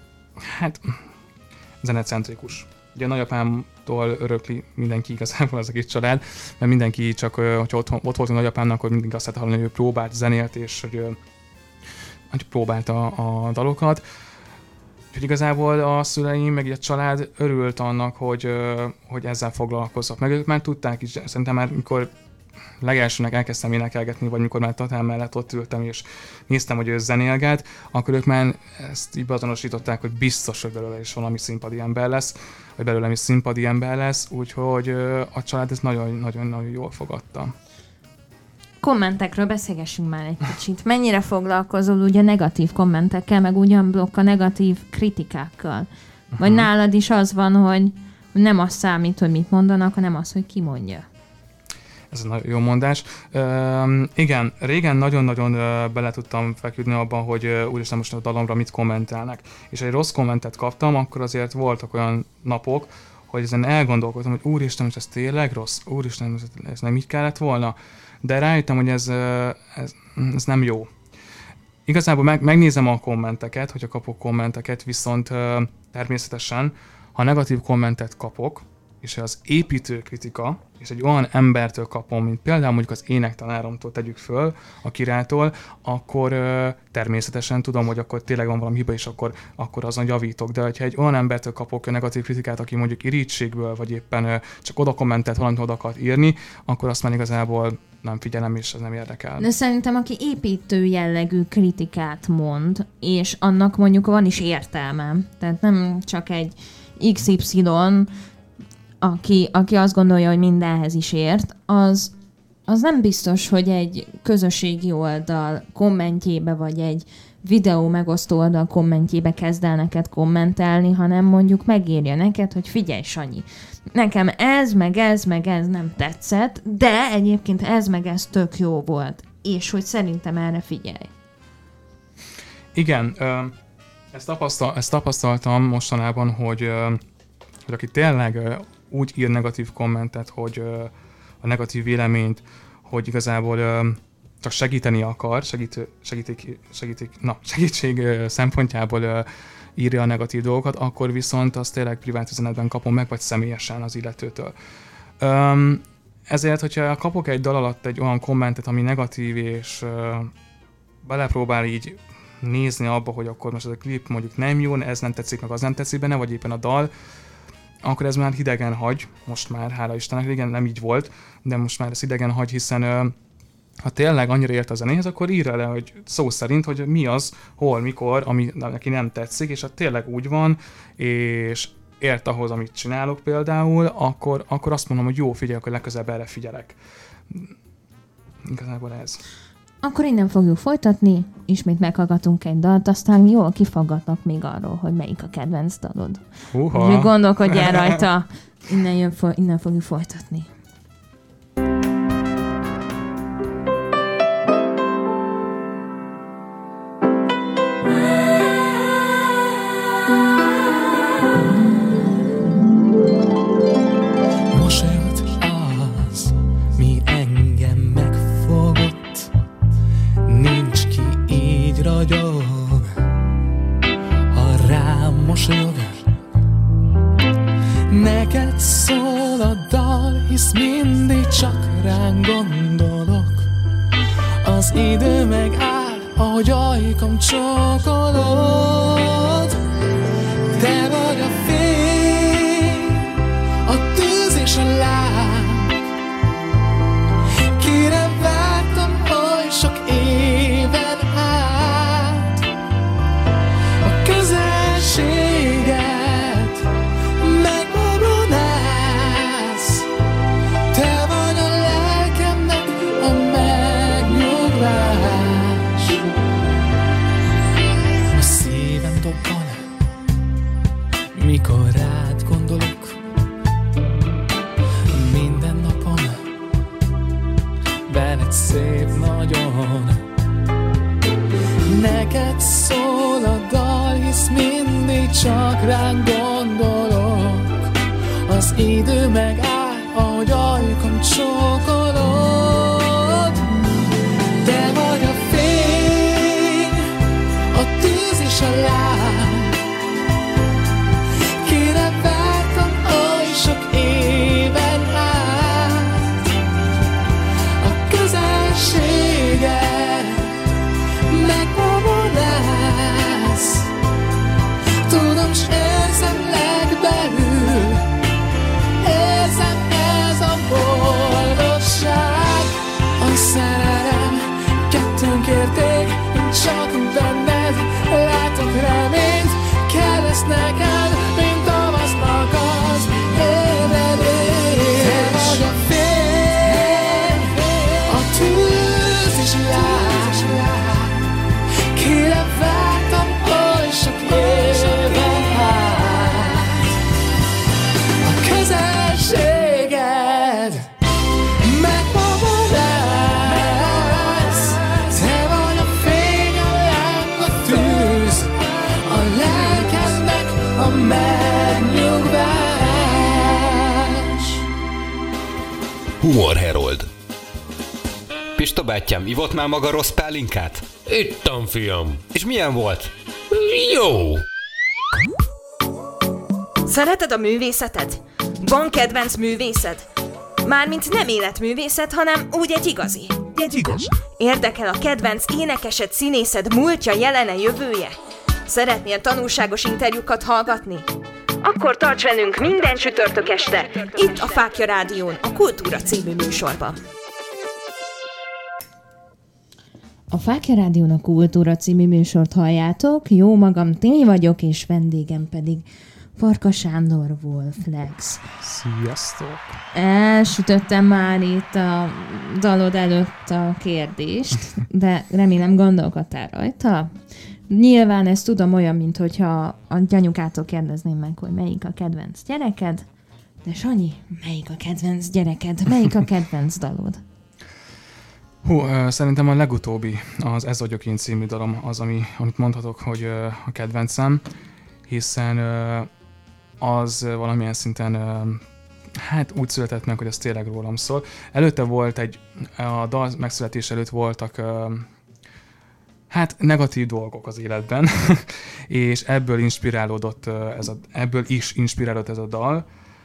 zenecentrikus. Ugye a nagyapámtól örökli mindenki igazából az egész család, mert mindenki csak, hogyha ott volt a nagyapámnak, akkor mindig azt lehet hallani, hogy ő próbált zenélt, és hogy próbált a dalokat. Úgyhogy igazából a szüleim, meg a család örült annak, hogy ezzel foglalkozzak. Meg ők már tudták is, szerintem már mikor legelsőnek elkezdtem énekelgetni, vagy mikor már tatám mellett ott ültem, és néztem, hogy ő zenélget, akkor ők már ezt így beazonosították, hogy biztos, hogy belőle is valami színpadi ember lesz, vagy belőlem is színpadi ember lesz, úgyhogy a család ezt nagyon-nagyon jól fogadta. Kommentekről beszélgessünk már egy kicsit. Mennyire foglalkozol ugye negatív kommentekkel, meg ugyanblokk a negatív kritikákkal? Vagy nálad is az van, hogy nem az számít, hogy mit mondanak, hanem az, hogy ki mondja? Ez egy nagyon jó mondás. Igen, régen nagyon-nagyon bele tudtam feküdni abban, hogy úristen most a dalomra mit kommentálnak. És egy rossz kommentet kaptam, akkor azért voltak olyan napok, hogy ezen elgondolkoztam, hogy úristen, most ez tényleg rossz? Úristen, ez nem így kellett volna? De rájöttem, hogy ez nem jó. Igazából megnézem a kommenteket, hogyha kapok kommenteket, viszont természetesen, ha negatív kommentet kapok, és az építő kritika, és egy olyan embertől kapom, mint például mondjuk az énektanáromtól tegyük föl, a királtól, akkor természetesen tudom, hogy akkor tényleg van valami hiba, és akkor azon javítok. De ha egy olyan embertől kapok negatív kritikát, aki mondjuk irítségből, vagy éppen csak oda kommentelt, valamit oda akart írni, akkor azt már igazából nem figyelem, és ez nem érdekel. De szerintem, aki építő jellegű kritikát mond, és annak mondjuk van is értelme, tehát nem csak egy XY, aki azt gondolja, hogy mindenhez is ért, az az nem biztos, hogy egy közösségi oldal kommentjébe, vagy egy videó megosztó oldal kommentjébe kezd el neked kommentelni, hanem mondjuk megírja neked, hogy figyelj, Sanyi, nekem ez, meg ez nem tetszett, de egyébként ez, meg ez tök jó volt, és hogy szerintem erre figyelj. Igen, ezt tapasztaltam mostanában, hogy aki tényleg úgy ír negatív kommentet, hogy a negatív véleményt, hogy igazából csak segíteni akar, segítség szempontjából írja a negatív dolgokat, akkor viszont azt tényleg privát üzenetben kapom meg, vagy személyesen az illetőtől. Ezért, hogyha kapok egy dal alatt egy olyan kommentet, ami negatív, és belepróbál így nézni abba, hogy akkor most ez a klip mondjuk nem jó, ez nem tetszik, meg az nem tetszik benne, vagy éppen a dal, akkor ez már hidegen hagy, most már, hála Istennek, régen nem így volt, de most már ez hidegen hagy, hiszen ha tényleg annyira ért a zenéhez, akkor írja le, hogy szó szerint, hogy mi az, hol, mikor, ami neki nem tetszik, és ha tényleg úgy van, és ért ahhoz, amit csinálok például, akkor azt mondom, hogy jó, figyelj, akkor legközelebb erre figyelek. Igazából ez. Akkor innen fogjuk folytatni, ismét meghallgatunk egy dalt, aztán jól kifaggatnak még arról, hogy melyik a kedvenc dalod. Úgyhogy gondolkodjál rajta, innen fogjuk folytatni. Neked szól a dal, hisz mindig csak ránk gondolok. Az idő megáll, ahogy ajkam csókolod. Te vagy a fény, a tűz és a láb. Kire vártam oly sok éven át. A közelséget mikor rád gondolok, minden napon, veled szép nagyon. Neked szól a dal, hisz mindig csak ránk gondolok. Az idő megáll, ahogy ajkam csókolod. Te vagy a fény, a tűz és a láb. Tudom, s érzem legbelül, érzem ez a boldogság. A szerelem kettőnk érték, én csak benned látok reményt. Kell lesz neked, mint tavasznak az ébredés. Te vagy a fény, a tűz és láz. Kire vártam oly sok éven át. A közelséged megmaradás. Te vagy a fény, a láng, a tűz, a lelkednek a megnyugvás. Humor Herold. Pista bátyám, ivott már maga rossz pálinkát? Ittam, fiam. És milyen volt? Jó. Szereted a művészetet? Van kedvenc művészed? Mármint nem életművészet, hanem úgy egy igazi. Érdekel a kedvenc énekesed, színészed múltja, jelene, jövője? Szeretnél tanulságos interjúkat hallgatni? Akkor tarts velünk minden csütörtök este, itt a Fáklya Rádión, a Kultúra című műsorban. A Fáklya Rádión a Kultúra című műsort halljátok, jó magam Timi vagyok, és vendégem pedig Farkas Sándor Wolflex. Sziasztok! Elsütöttem már itt a dalod előtt a kérdést, de remélem gondolkodtál rajta. Nyilván ezt tudom olyan, mint hogyha a gyanyukától kérdezném meg, hogy melyik a kedvenc gyereked. De Sanyi, melyik a kedvenc gyereked? Melyik a kedvenc dalod? Szerintem a legutóbbi, az Ez vagyok én című dalom az, amit mondhatok, hogy a kedvencem, hiszen az valamilyen szinten úgy született meg, hogy ez tényleg rólam szól. Előtte volt a dal megszületés előtt voltak negatív dolgok az életben, és ebből is inspirálódott ez a dal.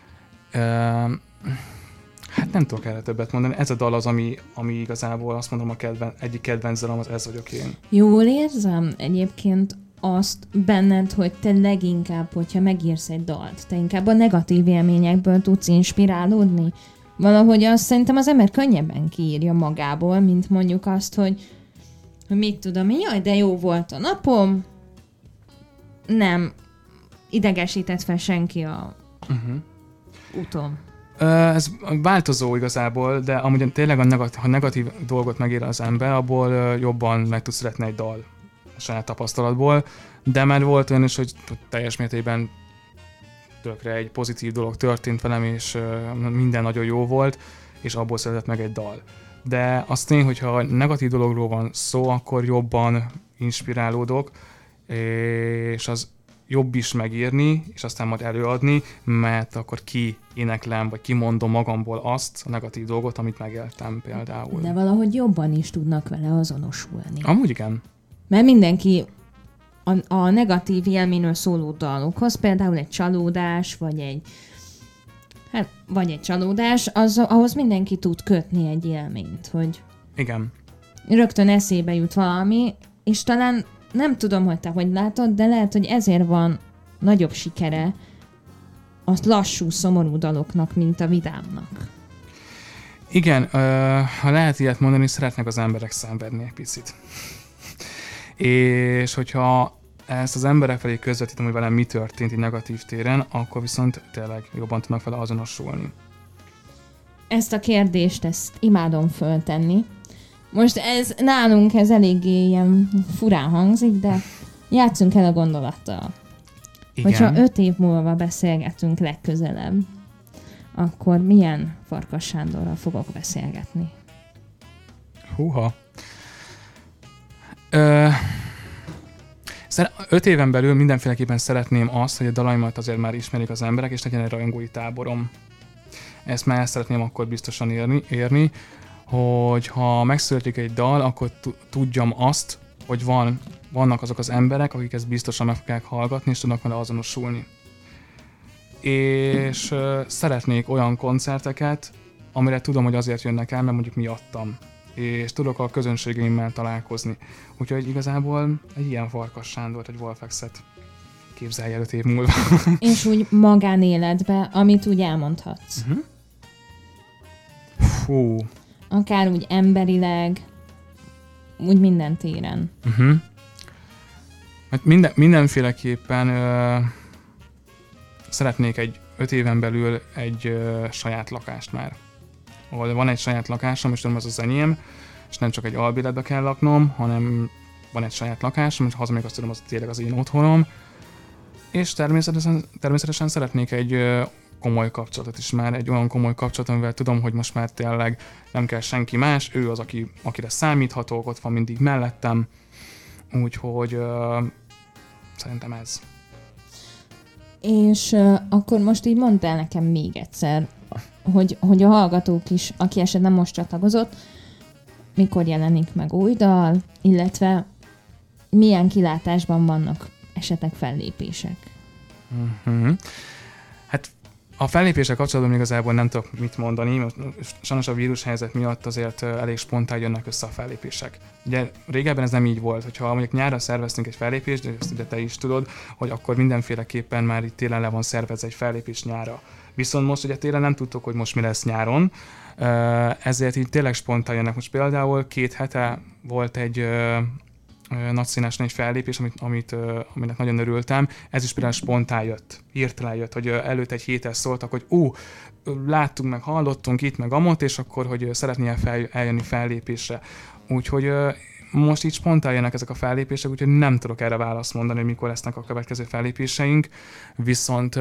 Nem tudok erre többet mondani. Ez a dal az, ami igazából azt mondom egyik kedvenc dalom, az Ez vagyok én. Jól érzem egyébként azt benned, hogy te leginkább, hogyha megírsz egy dalt, te inkább a negatív élményekből tudsz inspirálódni? Valahogy azt szerintem az ember könnyebben kiírja magából, mint mondjuk azt, hogy mit tudom, jaj, de jó volt a napom, nem idegesített fel senki a úton. Ez változó igazából, de amúgy tényleg ha negatív dolgot megír az ember, abból jobban meg tud születni egy dal a saját tapasztalatból, de már volt olyan is, hogy teljes mértékben tökre egy pozitív dolog történt velem, és minden nagyon jó volt, és abból született meg egy dal. De az tény, hogyha negatív dologról van szó, akkor jobban inspirálódok, és az jobb is megírni, és aztán majd előadni, mert akkor kiéneklem, vagy kimondom magamból azt a negatív dolgot, amit megéltem például. De valahogy jobban is tudnak vele azonosulni. Amúgy igen. Mert mindenki a negatív élményről szóló dalokhoz, például egy csalódás, vagy egy csalódás, ahhoz mindenki tud kötni egy élményt, hogy igen. Rögtön eszébe jut valami, és talán nem tudom, hogy te hogy látod, de lehet, hogy ezért van nagyobb sikere a lassú, szomorú daloknak, mint a vidámnak. Igen, ha lehet ilyet mondani, szeretnek az emberek szenvedni egy picit. És hogyha ezt az emberek felé közvetítem, hogy velem mi történt egy negatív téren, akkor viszont tényleg jobban tudnak vele azonosulni. Ezt a kérdést, imádom föltenni. Most nálunk ez eléggé ilyen furán hangzik, de játszunk el a gondolattal. Igen. Hogyha 5 év múlva beszélgetünk legközelebb, akkor milyen Farkas Sándorral fogok beszélgetni? Húha! 5 éven belül mindenféleképpen szeretném azt, hogy a dalaimat azért már ismerik az emberek, és legyen egy rajongói táborom. Ezt már el szeretném akkor biztosan érni, hogy ha megszületik egy dal, akkor tudjam azt, hogy vannak azok az emberek, akik ezt biztosan meg fogják hallgatni, és tudnak vele azonosulni. És szeretnék olyan koncerteket, amire tudom, hogy azért jönnek el, mert mondjuk miattam. És tudok a közönségeimmel találkozni. Úgyhogy igazából egy ilyen Farkas Sándort, egy Wolflexet képzelj el 5 év múlva. És úgy magánéletbe, amit úgy elmondhatsz. Fú. Akár úgy emberileg, úgy minden téren. Hát mindenféleképpen szeretnék 5 éven belül egy saját lakást már. Ahol van egy saját lakásom, és tudom, az az enyém, és nem csak egy albéletbe kell laknom, hanem van egy saját lakásom, és hazamegyek, azt tudom, az tényleg az én otthonom. És természetesen szeretnék egy komoly kapcsolatot is már, egy olyan komoly kapcsolatot, amivel tudom, hogy most már tényleg nem kell senki más, ő az, akire számíthatok, ott van mindig mellettem, úgyhogy szerintem ez. És akkor most így mondd el nekem még egyszer, hogy a hallgatók is, aki esetleg most csatlakozott, mikor jelenik meg új dal, illetve milyen kilátásban vannak esetleg fellépések. Hát a fellépések kapcsolatban igazából nem tudok mit mondani, mert sajnos a vírushelyzet miatt azért elég spontán jönnek össze a fellépések. Ugye régebben ez nem így volt, hogyha mondjuk nyárra szerveztünk egy fellépést, de ezt ugye te is tudod, hogy akkor mindenféleképpen már itt télen le van szervezve egy fellépés nyárra. Viszont most ugye télen nem tudtuk, hogy most mi lesz nyáron, ezért így tényleg spontán jönnek. Most például 2 hete volt egy nagyszínáson egy fellépés, aminek nagyon örültem. Ez is például spontán jött, hirtelen jött, hogy előtt egy héttel szóltak, hogy láttunk meg, hallottunk itt, meg amott, és akkor, hogy szeretnél eljönni fellépésre. Úgyhogy most így spontán jönnek ezek a fellépések, úgyhogy nem tudok erre választ mondani, hogy mikor lesznek a következő fellépéseink. Viszont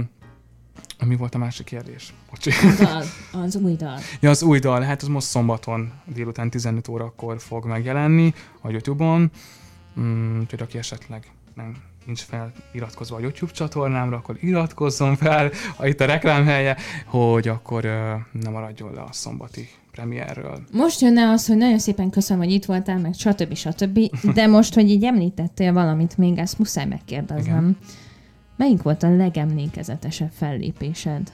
mi volt a másik kérdés? Az új dal. Ja, az új dal. Hát az most szombaton délután 15 órakor fog megjelenni a YouTube-on. Úgyhogy aki esetleg nincs feliratkozva a YouTube csatornámra, akkor iratkozzon fel, itt a reklámhelye, hogy akkor ne maradjon le a szombati premierről. Most jönne az, hogy nagyon szépen köszönöm, hogy itt voltál, meg stb. De most, hogy így említettél valamit még, ezt muszáj megkérdeznem. Igen. Melyik volt a legemlékezetesebb fellépésed?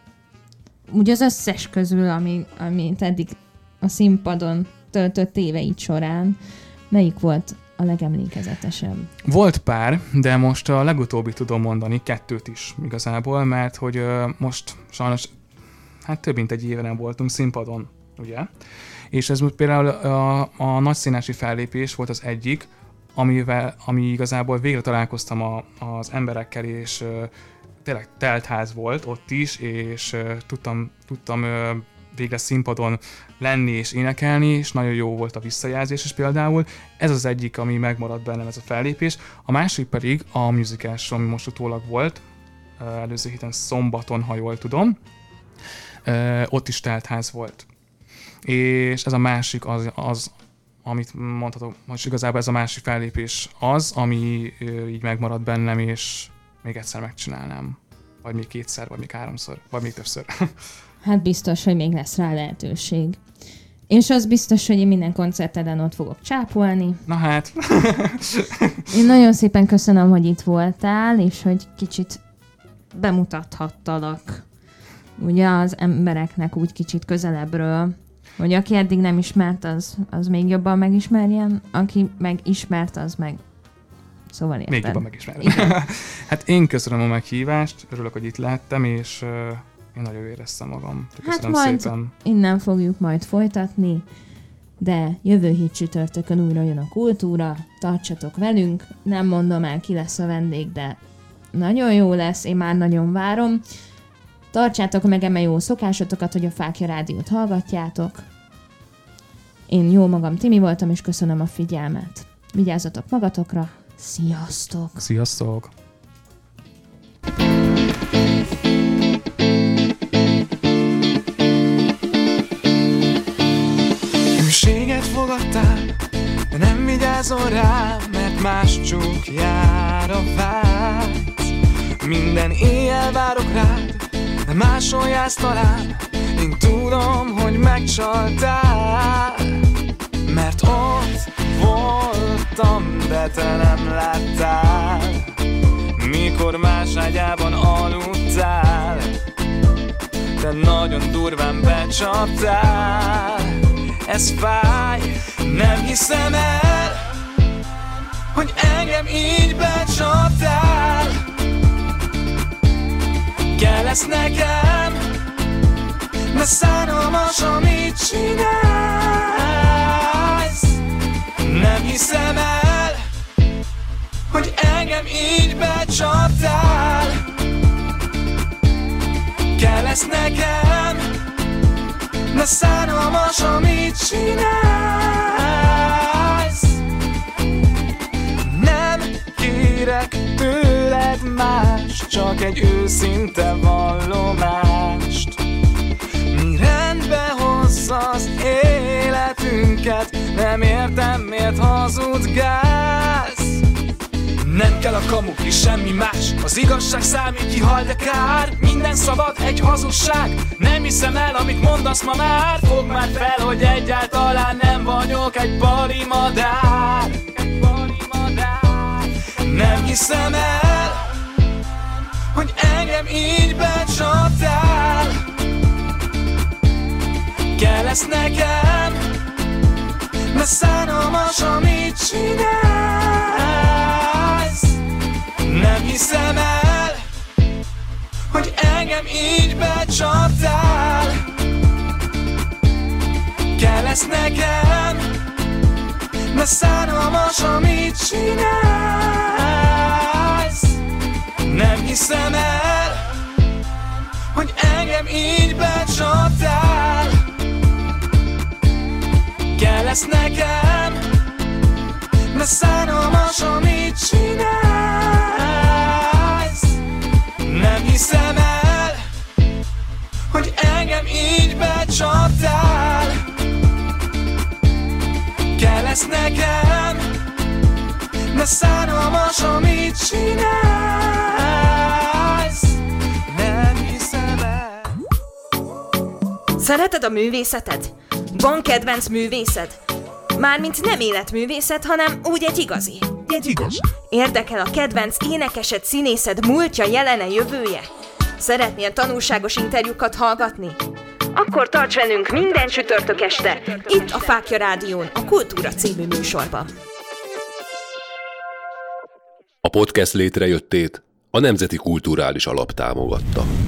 Úgy az összes közül, amit eddig a színpadon töltött éveid során, melyik volt a legemlékezetesebb? Volt pár, de most a legutóbbi tudom mondani, 2 is igazából, mert hogy most sajnos több mint egy éve nem voltunk színpadon, ugye? És ez például a nagyszínási fellépés volt az egyik, ami igazából végre találkoztam az emberekkel, és tényleg teltház volt ott is, és tudtam végre színpadon lenni és énekelni, és nagyon jó volt a visszajelzés is például. Ez az egyik, ami megmaradt bennem, ez a fellépés. A másik pedig a musical show, ami most utólag volt, előző héten szombaton, ha jól tudom. Ott is teltház volt. És ez a másik az amit mondhatok, most igazából ez a másik fellépés az, ami így megmaradt bennem, és még egyszer megcsinálnám. Vagy még 2-szer, vagy még 3-szor, vagy még többször. Hát biztos, hogy még lesz rá lehetőség. És az biztos, hogy én minden koncerteden ott fogok csápolni. Na hát. Én nagyon szépen köszönöm, hogy itt voltál, és hogy kicsit bemutathattalak ugye az embereknek úgy kicsit közelebbről, hogy aki eddig nem ismert, az még jobban megismerjen, aki meg ismert, az meg... Szóval érted. Még jobban megismerjen. Hát én köszönöm a meghívást, örülök, hogy itt lehettem, és én nagyon éreztem magam. Köszönöm majd szépen. Innen fogjuk majd folytatni, de jövő hét csütörtökön újra jön a kultúra, tartsatok velünk, nem mondom el, ki lesz a vendég, de nagyon jó lesz, én már nagyon várom. Tartsátok meg eme jó szokásotokat, hogy a Fáklya Rádiót hallgatjátok. Én jó magam Timi voltam, és köszönöm a figyelmet. Vigyázzatok magatokra, sziasztok! Sziasztok! Hűséget fogadtál, de nem vigyázol rá, mert más csók jár a vágy. Minden éjjel várok rád, de máshol jársz talán. Én tudom, hogy megcsaltál, mert ott voltam, de te nem láttál. Mikor más ágyában aludtál, te nagyon durván becsaptál. Ez fáj, nem hiszem el, hogy engem így becsaptál. Kell lesz nekem, de szánalmas, amit csinálsz. Nem hiszem el, hogy engem így becsaptál. Kell lesz nekem, de szánalmas, amit csinálsz. Nem kérek tőled más, csak egy őszinte vallomást. Mi rendbe hozza az életünket, nem értem, miért hazudgálsz. Nem kell a kamu és semmi más, az igazság számít, ki hal, de kár. Minden szabad, egy hazugság, nem hiszem el, amit mondasz ma már. Fogd már fel, hogy egyáltalán nem vagyok egy bali madár. Nem hiszem el, hogy engem így becsaptál. Kell lesz nekem, de szánalmas, amit csinálsz. Nem hiszem el, hogy engem így becsaptál. Kell lesz nekem, de szánalmas, amit amit csinálsz. Nem hiszem el, hogy engem így becsaptál. Kell lesz nekem, de szánalmas, amit csinálsz. Nem hiszem el, hogy engem így becsaptál. Kell lesz nekem, de szánalmas, amit csinálsz. Nem hiszem el. Szereted a művészetet? Van kedvenc művészed? Mármint nem életművészet, hanem úgy egy igazi. Érdekel a kedvenc énekesed, színészed múltja, jelene, jövője? Szeretnél tanulságos interjúkat hallgatni? Akkor tarts velünk minden csütörtök este, itt a Fáklya Rádión, a Kultúra című műsorban. A podcast létrejöttét a Nemzeti Kulturális Alap támogatta.